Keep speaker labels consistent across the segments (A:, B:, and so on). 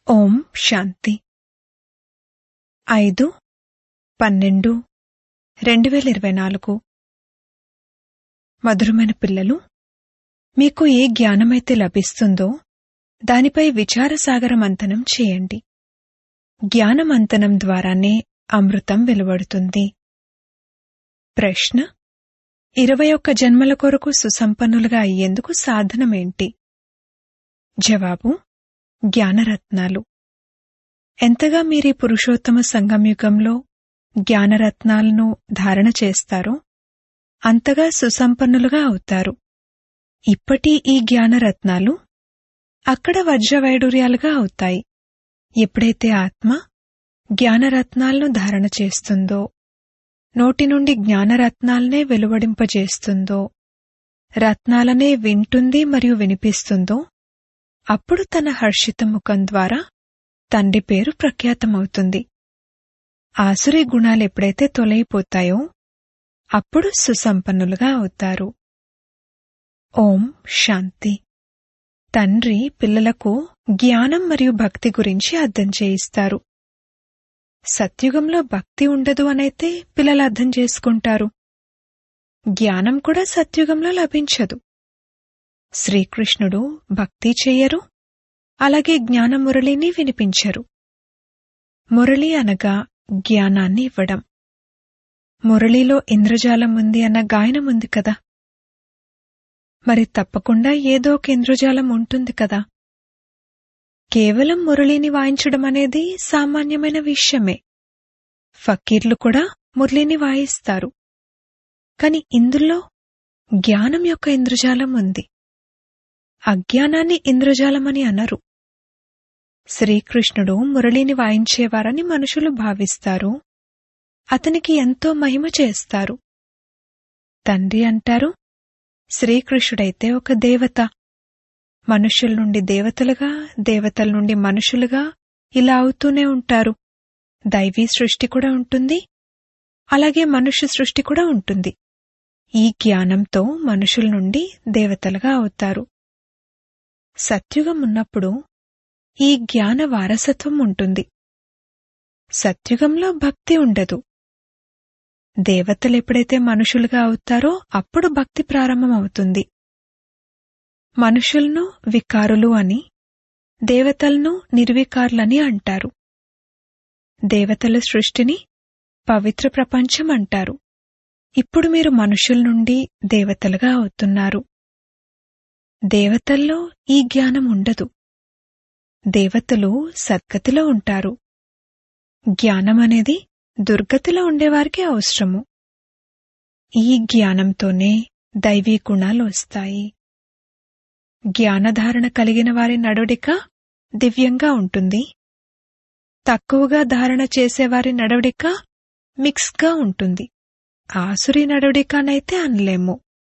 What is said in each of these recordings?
A: ఓం శాంతి 5/12/2024 మధురమైన పిల్లలు, మీకు ఏ జ్ఞానమైతే లభిస్తుందో దానిపై విచారసాగర మంథనం చేయండి. జ్ఞానమంథనం ద్వారానే అమృతం వెలువడుతుంది. ప్రశ్న: 21 జన్మల కొరకు సుసంపన్నులుగా అయ్యేందుకు సాధనమేంటి? జవాబు: జ్ఞానరత్నాలు. ఎంతగా మీరీ పురుషోత్తమ సంగమయుగంలో జ్ఞానరత్నాలను ధారణ చేస్తారో అంతగా సుసంపన్నులుగా అవుతారు. ఇప్పటి ఈ జ్ఞానరత్నాలు అక్కడ వజ్రవైడూర్యాలుగా అవుతాయి. ఎప్పుడైతే ఆత్మ జ్ఞానరత్నాలను ధారణ చేస్తుందో, నోటి నుండి జ్ఞానరత్నాలనే వెలువడింపజేస్తుందో, రత్నాలనే వింటుంది మరియు వినిపిస్తుందో, అప్పుడు తన హర్షిత ముఖం ద్వారా తండ్రి పేరు ప్రఖ్యాతమవుతుంది. ఆసురీ గుణాలెప్పుడైతే తొలగిపోతాయో అప్పుడు సుసంపన్నులుగా అవుతారు. ఓం శాంతి. తండ్రి పిల్లలకు జ్ఞానం మరియు భక్తి గురించి అర్థం చేయిస్తారు. సత్యుగంలో భక్తి ఉండదు అనైతే పిల్లలు అర్థం చేసుకుంటారు. జ్ఞానం కూడా సత్యుగంలో లభించదు. శ్రీకృష్ణుడు భక్తి చెయ్యరు, అలాగే జ్ఞాన మురళిని వినిపించరు. మురళి అనగా జ్ఞానాన్ని ఇవ్వడం. మురళిలో ఇంద్రజాలం ఉంది అన్న గాయనం ఉంది కదా, మరి తప్పకుండా ఏదో ఒక ఇంద్రజాలం ఉంటుంది కదా. కేవలం మురళిని వాయించడం అనేది సామాన్యమైన విషయమే. ఫకీర్లు కూడా మురళిని వాయిస్తారు. కాని ఇందులో జ్ఞానం యొక్క ఇంద్రజాలం ఉంది. అజ్ఞానాన్ని ఇంద్రజాలమని అనరు. శ్రీకృష్ణుడు మురళిని వాయించేవారని మనుషులు భావిస్తారు. అతనికి ఎంతో మహిమ చేస్తారు. తండ్రి అంటారు, శ్రీకృష్ణుడైతే ఒక దేవత. మనుషుల నుండి దేవతలుగా, దేవతల నుండి మనుషులుగా ఇలా అవుతూనే ఉంటారు. దైవీ సృష్టి కూడా ఉంటుంది, అలాగే మనుష్య సృష్టి కూడా ఉంటుంది. ఈ జ్ఞానంతో మనుషుల నుండి దేవతలుగా అవుతారు. సత్యుగం ఉన్నప్పుడు ఈ జ్ఞాన వారసత్వం ఉంటుంది. సత్యుగంలో భక్తి ఉండదు. దేవతలెప్పుడైతే మనుషులుగా అవుతారో అప్పుడు భక్తి ప్రారంభమవుతుంది. మనుషులను వికారులు అని, దేవతలను నిర్వికారులని అంటారు. దేవతల సృష్టిని పవిత్ర ప్రపంచం అంటారు. ఇప్పుడు మీరు మనుషుల నుండి దేవతలుగా అవుతున్నారు. దేవతల్లో ఈ జ్ఞానం ఉండదు. దేవతలు సద్గతిలో ఉంటారు. జ్ఞానమనేది దుర్గతిలో ఉండేవారికి అవసరము. ఈ జ్ఞానంతోనే దైవీ గుణాలు వస్తాయి. జ్ఞానధారణ కలిగిన వారి నడవడిక దివ్యంగా ఉంటుంది. తక్కువగా ధారణ చేసేవారి నడవడిక మిక్స్గా ఉంటుంది. ఆసురీ నడవడికనైతే అనలేము.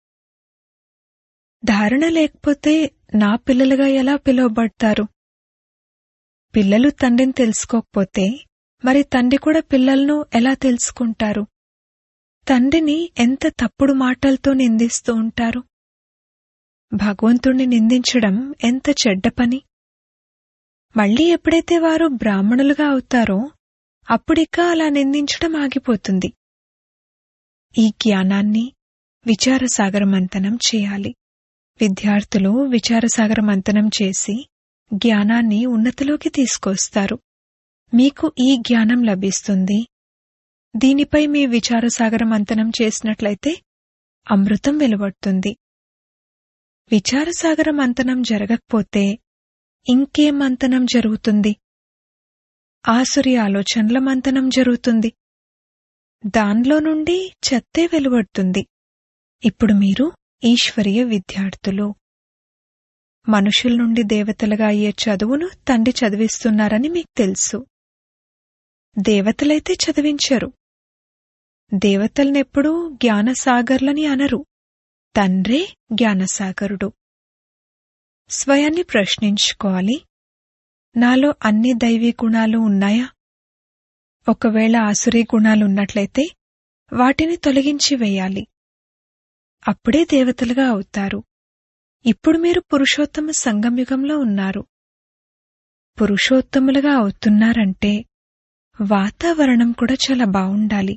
A: ధారణ లేకపోతే నా పిల్లలుగా ఎలా పిలువబడతారు? పిల్లలు తండ్రిని తెలుసుకోకపోతే మరి తండ్రి కూడా పిల్లలను ఎలా తెలుసుకుంటారు? తండ్రిని ఎంత తప్పుడు మాటలతో నిందిస్తూ ఉంటారు. భగవంతుణ్ణి నిందించడం ఎంత చెడ్డ పని. మళ్లీ ఎప్పుడైతే వారు బ్రాహ్మణులుగా అవుతారో అప్పుడిక అలా నిందించడం ఆగిపోతుంది. ఈ జ్ఞానాన్ని విచారసాగర మంథనం చేయాలి. విద్యార్థులు విచారసాగర మంథనం చేసి జ్ఞానాన్ని ఉన్నతిలోకి తీసుకొస్తారు. మీకు ఈ జ్ఞానం లభిస్తుంది. దీనిపై మీ విచారసాగర మంథనం చేసినట్లయితే అమృతం వెలువడుతుంది. విచారసాగర మంథనం జరగకపోతే ఇంకేం మంథనం జరుగుతుంది? ఆసురీ ఆలోచనల మంథనం జరుగుతుంది. దానిలో నుండి చెత్తే వెలువడుతుంది. ఇప్పుడు మీరు ఈశ్వరీయ విద్యార్థులు. మనుషుల నుండి దేవతలుగా అయ్యే చదువును తండ్రి చదివిస్తున్నారని మీకు తెలుసు. దేవతలైతే చదివించరు. దేవతలనెప్పుడూ జ్ఞానసాగర్లని అనరు. తండ్రే జ్ఞానసాగరుడు. స్వయాన్ని ప్రశ్నించుకోవాలి, నాలో అన్ని దైవీ గుణాలు ఉన్నాయా? ఒకవేళ ఆసురీ గుణాలున్నట్లయితే వాటిని తొలగించి వేయాలి. అప్పుడే దేవతలుగా అవుతారు. ఇప్పుడు మీరు పురుషోత్తమ సంగమయుగంలో ఉన్నారు. పురుషోత్తములుగా అవుతున్నారంటే వాతావరణం కూడా చాలా బావుండాలి.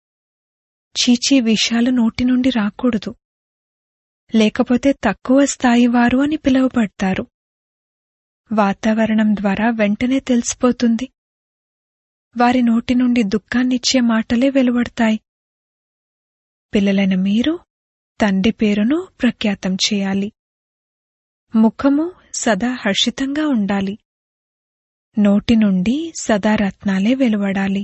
A: చీచీ విషయాలు నోటి నుండి రాకూడదు. లేకపోతే తక్కువ స్థాయివారు అని పిలువబడతారు. వాతావరణం ద్వారా వెంటనే తెలిసిపోతుంది. వారి నోటి నుండి దుఃఖాన్నిచ్చే మాటలే వెలువడతాయి. పిల్లలైన మీరు తండ్రి పేరును ప్రఖ్యాతం చేయాలి. ముఖము సదా హర్షితంగా ఉండాలి. నోటి నుండి సదా రత్నాలే వెలువడాలి.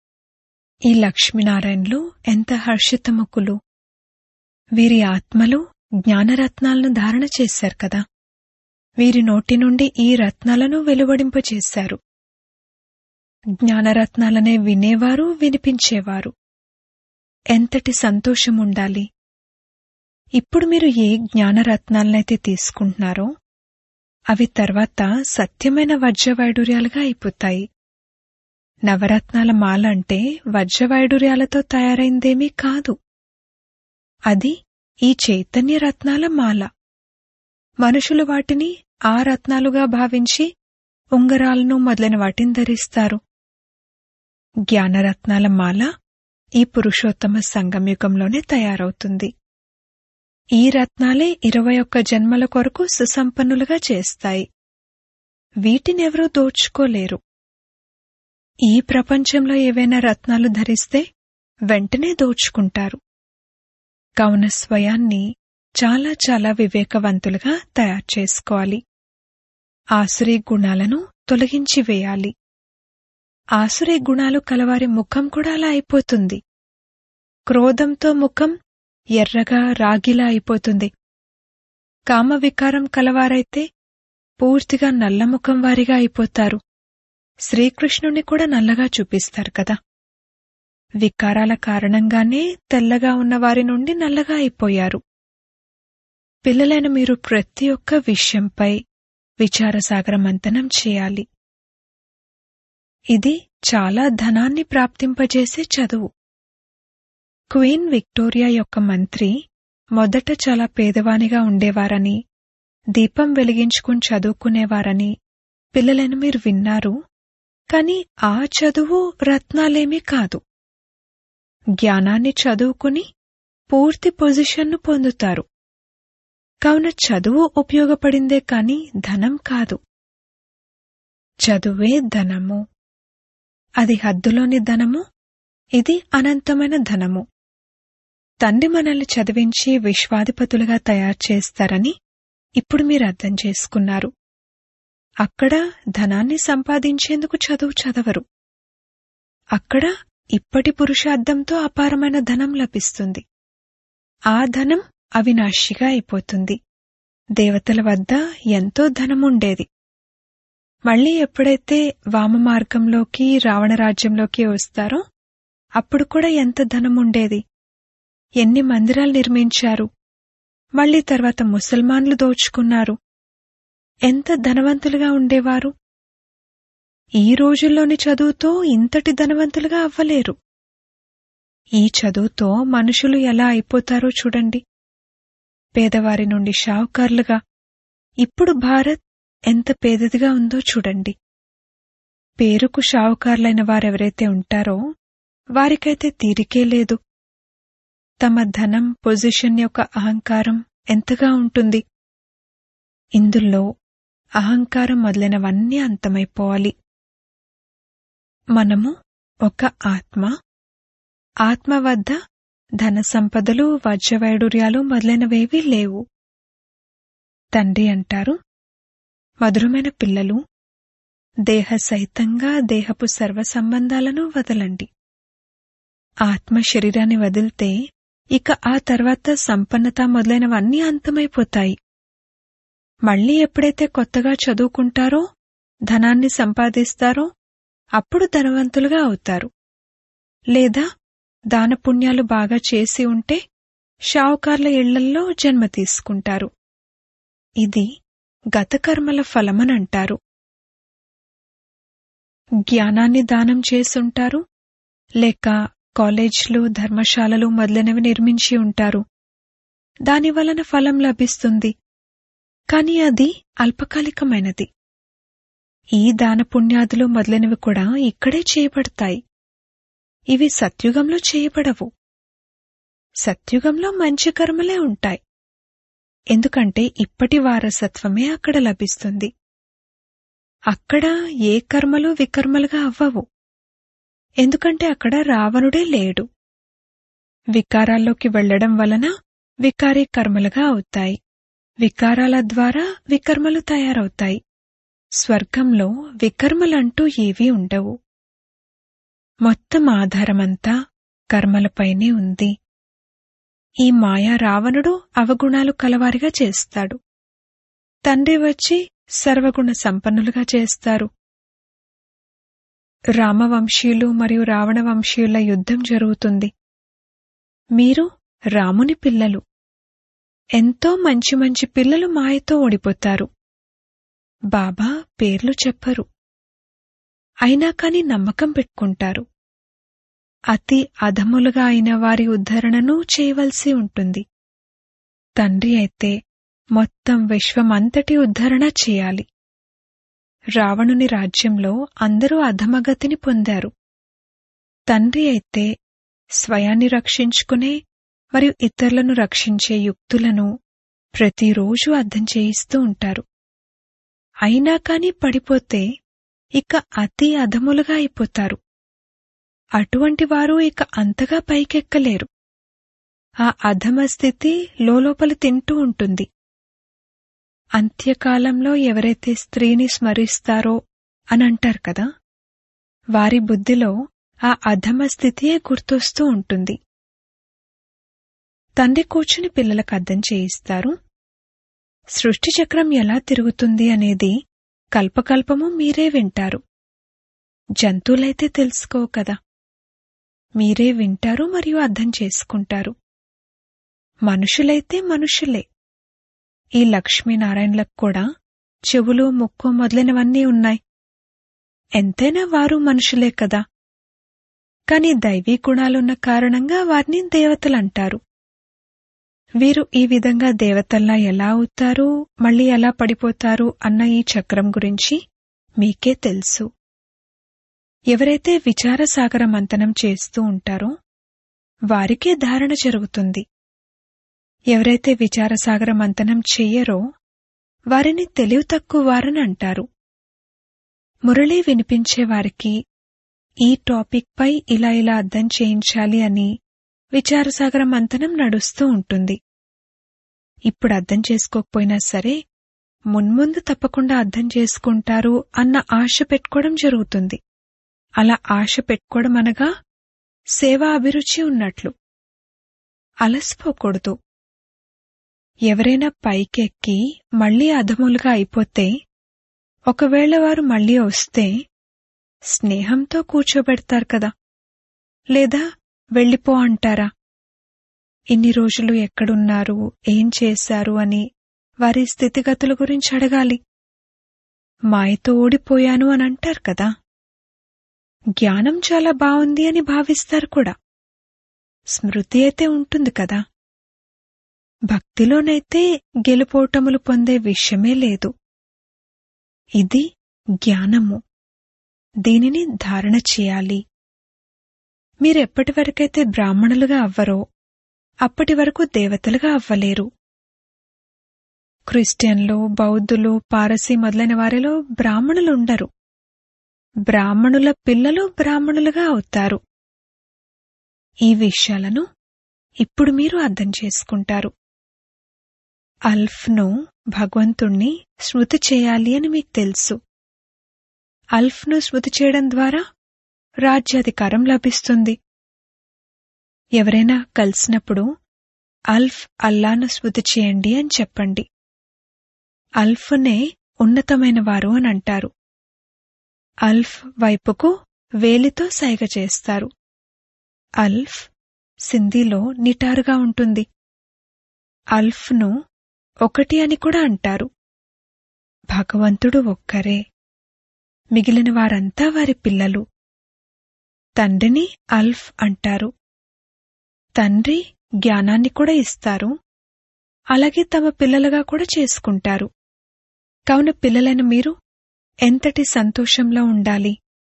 A: ఈ లక్ష్మీనారాయణులు ఎంత హర్షితముఖులు! వీరి ఆత్మలు జ్ఞానరత్నాలను ధారణ చేశారు కదా. వీరి నోటి నుండి ఈ రత్నాలను వెలువడింపచేశారు. జ్ఞానరత్నాలనే వినేవారు, వినిపించేవారు. ఎంతటి సంతోషముండాలి! ఇప్పుడు మీరు ఏ జ్ఞానరత్నాలనైతే తీసుకుంటున్నారో అవి తర్వాత సత్యమైన వజ్రవైడూర్యాలుగా అయిపోతాయి. నవరత్నాల మాల అంటే వజ్రవైడూర్యాలతో తయారైందేమీ కాదు. అది ఈ చైతన్య రత్నాల మాల. మనుషులు వాటిని ఆ రత్నాలుగా భావించి ఉంగరాలను మొదలైన వాటిని ధరిస్తారు. జ్ఞానరత్నాల మాల ఈ పురుషోత్తమ సంగమయుగంలోనే తయారవుతుంది. ఈ రత్నాలే 21 జన్మల కొరకు సుసంపన్నులుగా చేస్తాయి. వీటినెవరూ దోచుకోలేరు. ఈ ప్రపంచంలో ఏవైనా రత్నాలు ధరిస్తే వెంటనే దోచుకుంటారు. కావున స్వయాన్ని చాలా చాలా వివేకవంతులుగా తయారు చేసుకోవాలి. ఆసురీ గుణాలను తొలగించి వేయాలి. ఆసురీ గుణాలు కలవారి ముఖం కూడా అలా అయిపోతుంది. క్రోధంతో ముఖం ఎర్రగా రాగిలా అయిపోతుంది. కామవికారం కలవారైతే పూర్తిగా నల్లముఖం వారిగా అయిపోతారు. శ్రీకృష్ణుని కూడా నల్లగా చూపిస్తారు కదా. వికారాల కారణంగానే తెల్లగా ఉన్నవారి నుండి నల్లగా అయిపోయారు. పిల్లలైన మీరు ప్రతి ఒక్క విషయంపై విచారసాగర మంథనం చేయాలి. ఇది చాలా ధనాన్ని ప్రాప్తింపజేసే చదువు. క్వీన్ విక్టోరియా యొక్క మంత్రి మొదట చాలా పేదవానిగా ఉండేవారని, దీపం వెలిగించుకుని చదువుకునేవారని పిల్లలను మీరు విన్నారు. కాని ఆ చదువు రత్నాలేమీ కాదు. జ్ఞానాన్ని చదువుకుని పూర్తి పొజిషన్ను పొందుతారు. కావున చదువు ఉపయోగపడిందే కాని ధనం కాదు. చదువే ధనము. అది హద్దులోని ధనము, ఇది అనంతమైన ధనము. తండ్రి మనల్ని చదివించి విశ్వాధిపతులుగా తయారు చేస్తారని ఇప్పుడు మీరు అర్థం చేసుకున్నారు. అక్కడ ధనాన్ని సంపాదించేందుకు చదువు చదవరు. అక్కడ ఇప్పటి పురుషార్థంతో అపారమైన ధనం లభిస్తుంది. ఆ ధనం అవినాశిగా అయిపోతుంది. దేవతల వద్ద ఎంతో ధనముండేది. మళ్లీ ఎప్పుడైతే వామ మార్గంలోకి రావణరాజ్యంలోకి వస్తారో అప్పుడు కూడా ఎంత ధనముండేది. ఎన్ని మందిరాలు నిర్మించారు. మళ్లీ తర్వాత ముసల్మాన్లు దోచుకున్నారు. ఎంత ధనవంతులుగా ఉండేవారు. ఈ రోజుల్లోని చదువుతో ఇంతటి ధనవంతులుగా అవ్వలేరు. ఈ చదువుతో మనుషులు ఎలా అయిపోతారో చూడండి. పేదవారి నుండి షావుకార్లుగా. ఇప్పుడు భారత్ ఎంత పేదదిగా ఉందో చూడండి. పేరుకు షావుకార్లైన వారెవరైతే ఉంటారో వారికైతే తీరికే లేదు. తమ ధనం, పొజిషన్ యొక్క అహంకారం ఎంతగా ఉంటుంది. ఇందులో అహంకారం మొదలైనవన్నీ అంతమైపోవాలి. మనము ఒక ఆత్మ. ఆత్మ వద్ద ధన సంపదలు, వజ్రవైడూర్యాలు మొదలైనవేవీ లేవు. తండ్రి అంటారు, మధురమైన పిల్లలు, దేహ సహితంగా దేహపు సర్వ సంబంధాలను వదలండి. ఆత్మ శరీరాన్ని వదిలితే ఇక ఆ తర్వాత సంపన్నత మొదలైనవన్నీ అంతమైపోతాయి. మళ్లీ ఎప్పుడైతే కొత్తగా చదువుకుంటారో, ధనాన్ని సంపాదిస్తారో అప్పుడు ధనవంతులుగా అవుతారు. లేదా దానపుణ్యాలు బాగా చేసి ఉంటే షావుకార్ల ఇళ్లల్లో జన్మ తీసుకుంటారు. ఇది గతకర్మల ఫలమనంటారు. జ్ఞానాన్ని దానం చేసుంటారు, లేక కాలేజ్లు, ధర్మశాలలు మొదలైనవి నిర్మించి ఉంటారు. దానివలన ఫలం లభిస్తుంది. కాని అది అల్పకాలికమైనది. ఈ దానపుణ్యాదులు మొదలైనవి కూడా ఇక్కడే చేయబడతాయి. ఇవి సత్యుగంలో చేయబడవు. సత్యుగంలో మంచి కర్మలే ఉంటాయి. ఎందుకంటే ఇప్పటి వారసత్వమే అక్కడ లభిస్తుంది. అక్కడ ఏ కర్మలు వికర్మలుగా అవ్వవు. ఎందుకంటే అక్కడ రావణుడే లేడు. వికారాల్లోకి వెళ్లడం వలన వికారీ కర్మలుగా అవుతాయి. వికారాల ద్వారా వికర్మలు తయారవుతాయి. స్వర్గంలో వికర్మలంటూ ఏవీ ఉండవు. మొత్తం ఆధారమంతా కర్మలపైనే ఉంది. ఈ మాయా రావణుడు అవగుణాలు కలవారిగా చేస్తాడు. తండ్రి వచ్చి సర్వగుణ సంపన్నులుగా చేస్తారు. రామవంశీయులు మరియు రావణవంశీయుల యుద్ధం జరుగుతుంది. మీరు రాముని పిల్లలు. ఎంతో మంచి మంచి పిల్లలు మాయతో ఓడిపోతారు. బాబా పేర్లు చెప్పరు. అయినా కాని నమ్మకం పెట్టుకుంటారు. అతి అధములుగా అయిన వారి ఉద్ధరణను చేయవలసి ఉంటుంది. తండ్రి అయితే మొత్తం విశ్వమంతటి ఉద్ధరణ చేయాలి. రావణుని రాజ్యంలో అందరూ అధమగతిని పొందారు. తండ్రి అయితే స్వయాన్ని రక్షించుకునే మరియు ఇతరులను రక్షించే యుక్తులను ప్రతిరోజూ అర్థం చేయిస్తూ ఉంటారు. అయినా కాని పడిపోతే ఇక అతి అధములుగా అయిపోతారు. అటువంటి వారు ఇక అంతగా పైకెక్కలేరు. ఆ అధమ స్థితి లోపల తింటూ ఉంటుంది. అంత్యకాలంలో ఎవరైతే స్త్రీని స్మరిస్తారో అనంటారు కదా, వారి బుద్ధిలో ఆ అధమ స్థితియే గుర్తొస్తూ ఉంటుంది. తండ్రి కూర్చుని పిల్లలకు అర్థం చేయిస్తారు. సృష్టి చక్రం ఎలా తిరుగుతుంది అనేది కల్పకల్పము మీరే వింటారు. జంతువులైతే తెలుసుకో కదా. మీరే వింటారు మరియు అర్థం చేసుకుంటారు. మనుషులైతే మనుషులే. ఈ లక్ష్మీనారాయణలకు కూడా చెవులు, ముక్కు మొదలైనవన్నీ ఉన్నాయి. ఎంతైనా వారు మనుషులే కదా. కాని దైవీ గుణాలున్న కారణంగా వారిని దేవతలంటారు. వీరు ఈ విధంగా దేవతల్లా ఎలా అవుతారు, మళ్లీ ఎలా పడిపోతారు అన్న ఈ చక్రం గురించి మీకే తెలుసు. ఎవరైతే విచారసాగర మంథనం చేస్తూ ఉంటారో వారికే ధారణ జరుగుతుంది. ఎవరైతే విచారసాగర మంథనం చెయ్యరో వారిని తెలివి తక్కువ వారని అంటారు. మురళి వినిపించేవారికి ఈ టాపిక్ పై ఇలా ఇలా అర్థం చేయించాలి అని విచారసాగర మంథనం నడుస్తూ ఉంటుంది. ఇప్పుడు అర్థం చేసుకోకపోయినా సరే మున్ముందు తప్పకుండా అర్థం చేసుకుంటారు అన్న ఆశ పెట్టుకోవడం జరుగుతుంది. అలా ఆశ పెట్టుకోవడం అనగా సేవా అభిరుచి ఉన్నట్లు. అలసిపోకూడదు. ఎవరైనా పైకెక్కి మళ్లీ అధములుగా అయిపోతే, ఒకవేళ వారు మళ్లీ వస్తే స్నేహంతో కూర్చోబెడతారు కదా, లేదా వెళ్ళిపో అంటారా? ఇన్ని రోజులు ఎక్కడున్నారు, ఏం చేశారు అని వారి స్థితిగతుల గురించి అడగాలి. మాయతో ఓడిపోయాను అని అంటారు కదా. జ్ఞానం చాలా బావుంది అని భావిస్తారు కూడా. స్మృతి అయితే ఉంటుంది కదా. భక్తిలోనైతే గెలుపోటములు పొందే విషయమే లేదు. ఇది జ్ఞానము. దీనిని ధారణ చేయాలి. మీరెప్పటివరకైతే బ్రాహ్మణులుగా అవ్వరో అప్పటి వరకు దేవతలుగా అవ్వలేరు. క్రిస్టియన్లు, బౌద్ధులు, పారసీ మొదలైన వారిలో బ్రాహ్మణులుండరు. బ్రాహ్మణుల పిల్లలు బ్రాహ్మణులుగా అవుతారు. ఈ విషయాలను ఇప్పుడు మీరు అర్థం చేసుకుంటారు. అల్ఫ్ను, భగవంతుణ్ణి స్మృతి చేయాలి అని మీకు తెలుసు. అల్ఫ్ను స్మృతి చేయడం ద్వారా రాజ్యాధికారం లభిస్తుంది. ఎవరైనా కలిసినప్పుడు అల్ఫ్ అల్లాను స్మృతి చేయండి అని చెప్పండి. అల్ఫ్నే ఉన్నతమైన వారు అని అంటారు. అల్ఫ్ వైపుకు వేలితో సైగ చేస్తారు. అల్ఫ్ సింధీలో నిటారుగా ఉంటుంది. అల్ఫ్ను ఒకటి అని కూడా అంటారు. భగవంతుడు ఒక్కరే. మిగిలిన వారంతా వారి పిల్లలు. తండ్రిని అల్ఫ్ అంటారు. తండ్రి జ్ఞానాన్ని కూడా ఇస్తారు. అలాగే తమ పిల్లలుగా కూడా చేసుకుంటారు. కావున పిల్లలైన మీరు ఎంతటి సంతోషంలో ఉండాలి.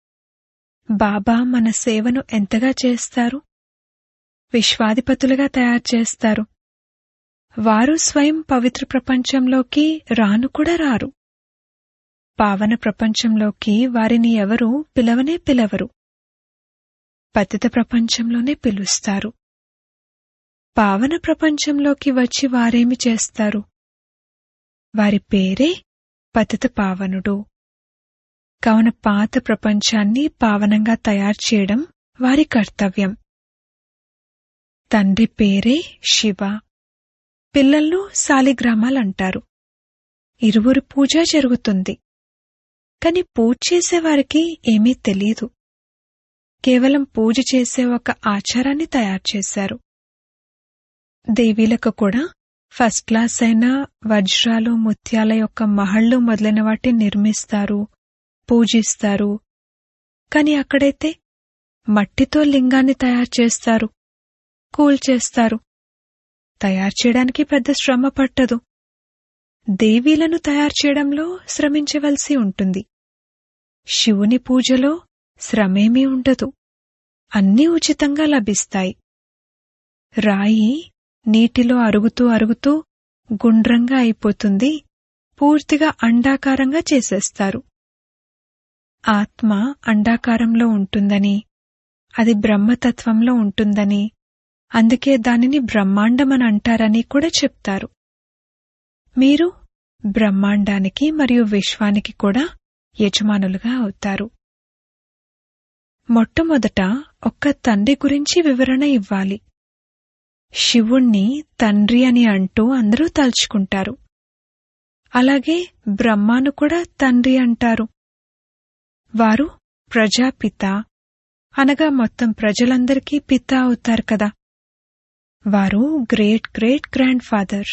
A: బాబా మన సేవను ఎంతగా చేస్తారు. విశ్వాధిపతులుగా తయారు చేస్తారు. వారు స్వయం పవిత్ర ప్రపంచంలోకి రాను కూడా రారు. పావన ప్రపంచంలోకి వారిని ఎవరూ పిలవనే పిలవరు. పతిత ప్రపంచంలోనే పిలుస్తారు. పావన ప్రపంచంలోకి వచ్చి వారేమి చేస్తారు? వారి పేరే పతిత పావనుడు. కావున పాత ప్రపంచాన్ని పావనంగా తయారు చేయడం వారి కర్తవ్యం. తండ్రి పేరే శివ. పిల్లలను సాలిగ్రామాలంటారు. ఇరువురు పూజ జరుగుతుంది. కాని పూజ చేసేవారికి ఏమీ తెలీదు. కేవలం పూజ చేసే ఒక ఆచారాన్ని తయారు చేశారు. దేవీలకు కూడా ఫస్ట్ క్లాస్ అయిన వజ్రాలు, ముత్యాల యొక్క మహళ్లు మొదలైన వాటిని నిర్మిస్తారు, పూజిస్తారు. కాని అక్కడైతే మట్టితో లింగాన్ని తయారు చేస్తారు, కూల్చేస్తారు. తయారు చేయడానికి పెద్ద శ్రమ పట్టదు. దేవీలను తయారు చేయడంలో శ్రమించవలసి ఉంటుంది. శివుని పూజలో శ్రమేమీ ఉండదు. అన్నీ ఉచితంగా లభిస్తాయి. రాయి నీటిలో అరుగుతూ అరుగుతూ గుండ్రంగా అయిపోతుంది. పూర్తిగా అండాకారంగా చేసేస్తారు. ఆత్మ అండాకారంలో ఉంటుందని, అది బ్రహ్మతత్వంలో ఉంటుందని, అందుకే దానిని బ్రహ్మాండమని అంటారని కూడా చెప్తారు. మీరు బ్రహ్మాండానికి మరియు విశ్వానికి కూడా యజమానులుగా అవుతారు. మొట్టమొదట ఒక్క తండ్రి గురించి వివరణ ఇవ్వాలి. శివుణ్ణి తండ్రి అని అంటూ అందరూ తలుచుకుంటారు. అలాగే బ్రహ్మాను కూడా తండ్రి అంటారు. వారు ప్రజాపిత అనగా మొత్తం ప్రజలందరికీ పిత అవుతారు కదా. వారు గ్రేట్ గ్రేట్ గ్రాండ్ ఫాదర్.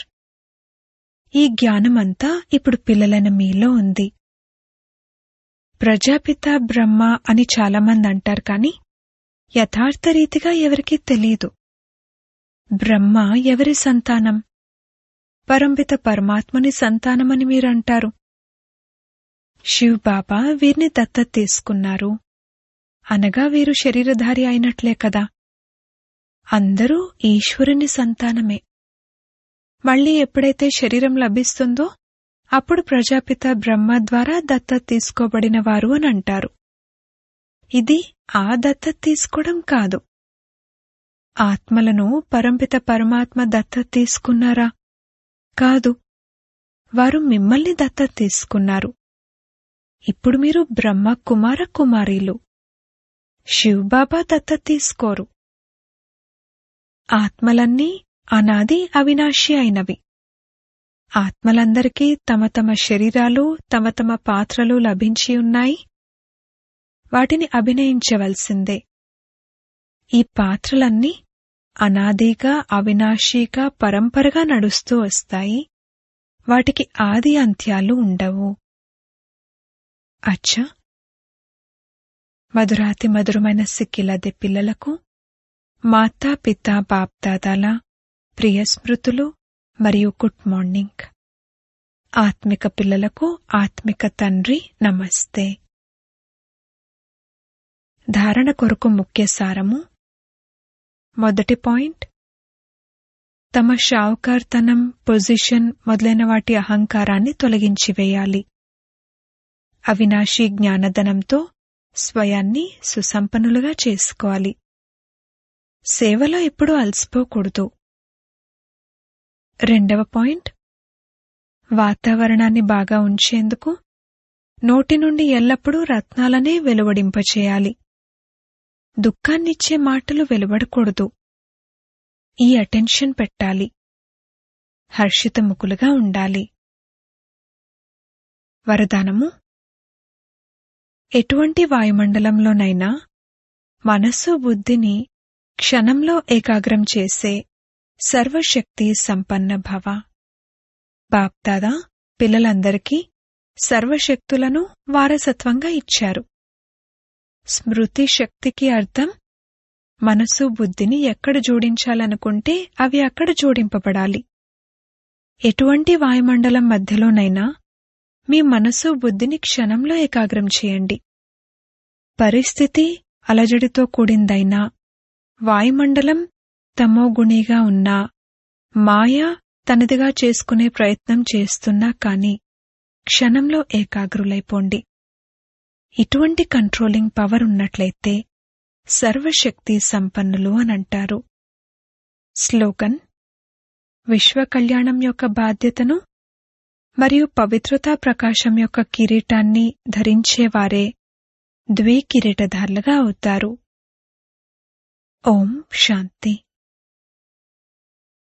A: ఈ జ్ఞానమంతా ఇప్పుడు పిల్లలైన మీలో ఉంది. ప్రజాపిత బ్రహ్మ అని చాలామంది అంటారు, కాని యథార్థ రీతిగా ఎవరికీ తెలీదు. బ్రహ్మ ఎవరి సంతానం? పరంపిత పరమాత్మని సంతానమని మీరంటారు. శివ్ బాబా వీరిని దత్తత తీసుకున్నారు అనగా వీరు శరీరధారి అయినట్లే కదా. అందరూ ఈశ్వరుని సంతానమే. మళ్లీ ఎప్పుడైతే శరీరం లభిస్తుందో అప్పుడు ప్రజాపిత బ్రహ్మ ద్వారా దత్తత తీసుకోబడిన వారు అని అంటారు. ఇది ఆ దత్తత తీసుకోవడం కాదు. ఆత్మలను పరంపిత పరమాత్మ దత్తత తీసుకున్నారా? కాదు. వారు మిమ్మల్ని దత్తత తీసుకున్నారు. ఇప్పుడు మీరు బ్రహ్మ కుమార కుమారీలు. శివబాబా దత్తత తీసుకోరు. ఆత్మలన్నీ అనాది అవినాశి అయినవి. ఆత్మలందరికీ తమ తమ శరీరాలు, తమ తమ పాత్రలు లభించి ఉన్నాయి. వాటిని అభినయించవలసిందే. ఈ పాత్రలన్నీ అనాదిగా అవినాశిగా పరంపరగా నడుస్తూ వస్తాయి. వాటికి ఆది అంత్యాలు ఉండవు. అచ్చా, మధురాతి మధురమైన సిక్కిలది పిల్లలకు మాతా పితా బాప్దాదాల ప్రియ స్మృతులు మరియు గుడ్ మార్నింగ్. ఆత్మిక పిల్లలకు ఆత్మిక తండ్రి నమస్తే. ధారణ కొరకు ముఖ్య సారము. మొదటి పాయింట్, తమ షావుకార్తనం, పొజిషన్ మొదలైన వాటి అహంకారాన్ని తొలగించివేయాలి. అవినాశీ జ్ఞానధనంతో స్వయాన్ని సుసంపన్నులుగా చేసుకోవాలి. సేవలో ఎప్పుడూ అలసిపోకూడదు. రెండవ పాయింట్, వాతావరణాన్ని బాగా ఉంచేందుకు నోటి నుండి ఎల్లప్పుడూ రత్నాలనే వెలువడింపచేయాలి. దుఃఖాన్నిచ్చే మాటలు వెలువడకూడదు. ఈ అటెన్షన్ పెట్టాలి. హర్షితముఖులుగా ఉండాలి. వరదానము. ఎటువంటి వాయుమండలంలోనైనా మనస్సు బుద్ధిని క్షణంలో ఏకాగ్రం చేసే సర్వశక్తి సంపన్న భవ. బాప్దాదా పిల్లలందరికీ సర్వశక్తులను వారసత్వంగా ఇచ్చారు. స్మృతి శక్తికి అర్థం మనసు బుద్ధిని ఎక్కడ జోడించాలనుకుంటే అవి అక్కడ జోడింపబడాలి. ఎటువంటి వాయుమండలం మధ్యలోనైనా మీ మనసు బుద్ధిని క్షణంలో ఏకాగ్రం చేయండి. పరిస్థితి అలజడితో కూడిందైనా, వాయుమండలం తమోగుణిగా ఉన్నా, మాయ తనదిగా చేసుకునే ప్రయత్నం చేస్తున్నా కాని క్షణంలో ఏకాగ్రులైపోండి. ఇటువంటి కంట్రోలింగ్ పవర్ ఉన్నట్లయితే సర్వశక్తి సంపన్నులు అనంటారు. స్లోగన్: విశ్వకళ్యాణం యొక్క బాధ్యతను మరియు పవిత్రతా ప్రకాశం యొక్క కిరీటాన్ని ధరించేవారే ద్వికిరీటధారులుగా అవుతారు. ఓం శాంతి.